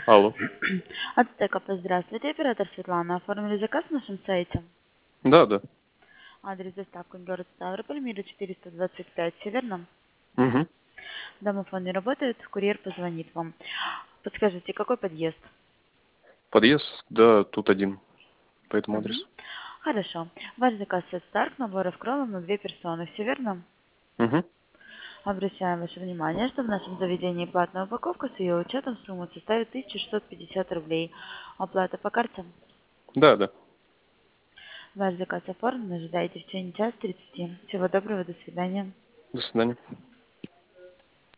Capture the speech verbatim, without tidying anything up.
Алло. Ацтека, здравствуйте, оператор Светлана. Оформили заказ на нашем сайте. Да, да. Адрес доставки город Ставрополь, Мира четыреста двадцать пять, все верно? Угу. Домофон не работает, курьер позвонит вам. Подскажите, какой подъезд? Подъезд, да, тут один, по этому Угу. адресу. Хорошо. Ваш заказ Сет Старк, наборов кролов на две персоны, все верно? Угу. Обращаем ваше внимание, что в нашем заведении платная упаковка с ее учетом сумма составит тысяча шестьсот пятьдесят рублей. Оплата по карте. Да, да. Ваш заказ оформлен, ожидайте в течение часа тридцати. Всего доброго, до свидания. До свидания.